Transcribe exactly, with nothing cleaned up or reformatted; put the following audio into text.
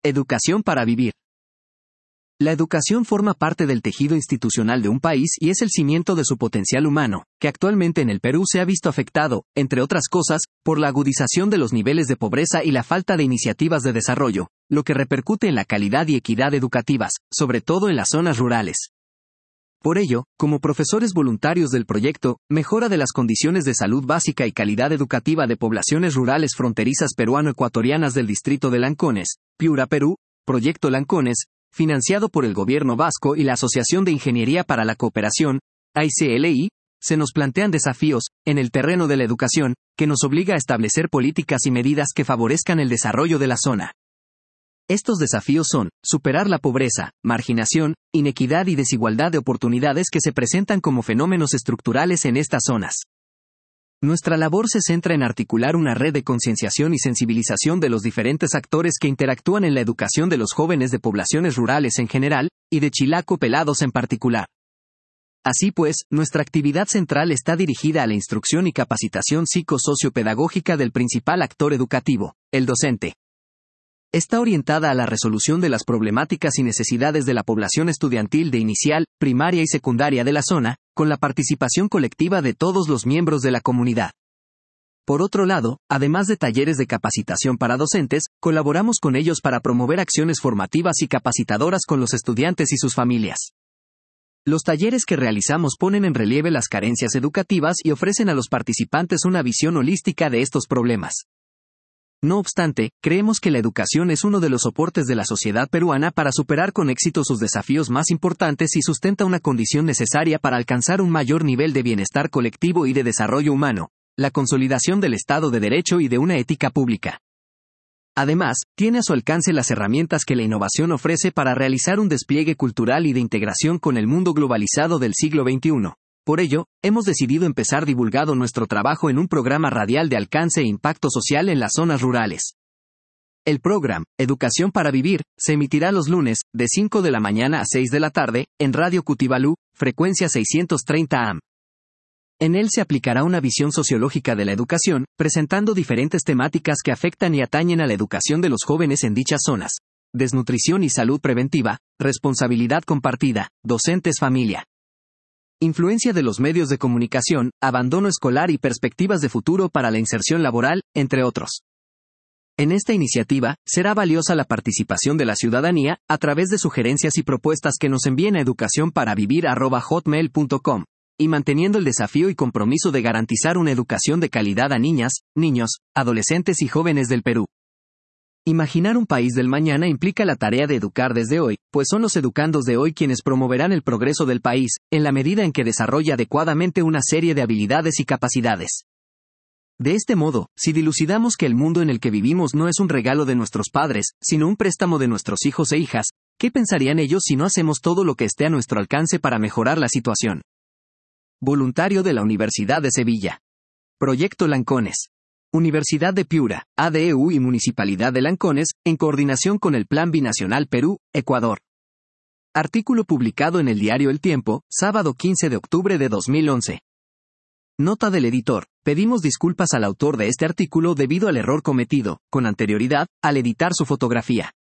Educación para vivir. La educación forma parte del tejido institucional de un país y es el cimiento de su potencial humano, que actualmente en el Perú se ha visto afectado, entre otras cosas, por la agudización de los niveles de pobreza y la falta de iniciativas de desarrollo, lo que repercute en la calidad y equidad educativas, sobre todo en las zonas rurales. Por ello, como profesores voluntarios del proyecto Mejora de las Condiciones de Salud Básica y Calidad Educativa de Poblaciones Rurales Fronterizas Peruano-Ecuatorianas del Distrito de Lancones, Piura, Perú, Proyecto Lancones, financiado por el Gobierno Vasco y la Asociación de Ingeniería para la Cooperación, A I C L I, se nos plantean desafíos, en el terreno de la educación, que nos obliga a establecer políticas y medidas que favorezcan el desarrollo de la zona. Estos desafíos son, superar la pobreza, marginación, inequidad y desigualdad de oportunidades que se presentan como fenómenos estructurales en estas zonas. Nuestra labor se centra en articular una red de concienciación y sensibilización de los diferentes actores que interactúan en la educación de los jóvenes de poblaciones rurales en general, y de Chilaco Pelados en particular. Así pues, nuestra actividad central está dirigida a la instrucción y capacitación psicosociopedagógica del principal actor educativo, el docente. Está orientada a la resolución de las problemáticas y necesidades de la población estudiantil de inicial, primaria y secundaria de la zona, con la participación colectiva de todos los miembros de la comunidad. Por otro lado, además de talleres de capacitación para docentes, colaboramos con ellos para promover acciones formativas y capacitadoras con los estudiantes y sus familias. Los talleres que realizamos ponen en relieve las carencias educativas y ofrecen a los participantes una visión holística de estos problemas. No obstante, creemos que la educación es uno de los soportes de la sociedad peruana para superar con éxito sus desafíos más importantes y sustenta una condición necesaria para alcanzar un mayor nivel de bienestar colectivo y de desarrollo humano, la consolidación del Estado de Derecho y de una ética pública. Además, tiene a su alcance las herramientas que la innovación ofrece para realizar un despliegue cultural y de integración con el mundo globalizado del siglo veintiuno. Por ello, hemos decidido empezar divulgando nuestro trabajo en un programa radial de alcance e impacto social en las zonas rurales. El programa, Educación para Vivir, se emitirá los lunes, de cinco de la mañana a seis de la tarde, en Radio Cutibalú, frecuencia seiscientos treinta A M. En él se aplicará una visión sociológica de la educación, presentando diferentes temáticas que afectan y atañen a la educación de los jóvenes en dichas zonas: desnutrición y salud preventiva, responsabilidad compartida, docentes-familia. Influencia de los medios de comunicación, abandono escolar y perspectivas de futuro para la inserción laboral, entre otros. En esta iniciativa, será valiosa la participación de la ciudadanía, a través de sugerencias y propuestas que nos envíen a educación para vivir arroba hotmail punto com, y manteniendo el desafío y compromiso de garantizar una educación de calidad a niñas, niños, adolescentes y jóvenes del Perú. Imaginar un país del mañana implica la tarea de educar desde hoy, pues son los educandos de hoy quienes promoverán el progreso del país, en la medida en que desarrolla adecuadamente una serie de habilidades y capacidades. De este modo, si dilucidamos que el mundo en el que vivimos no es un regalo de nuestros padres, sino un préstamo de nuestros hijos e hijas, ¿qué pensarían ellos si no hacemos todo lo que esté a nuestro alcance para mejorar la situación? Voluntario de la Universidad de Sevilla. Proyecto Lancones. Universidad de Piura, A D E U y Municipalidad de Lancones, en coordinación con el Plan Binacional Perú, Ecuador. Artículo publicado en el diario El Tiempo, sábado quince de octubre de dos mil once. Nota del editor: pedimos disculpas al autor de este artículo debido al error cometido, con anterioridad, al editar su fotografía.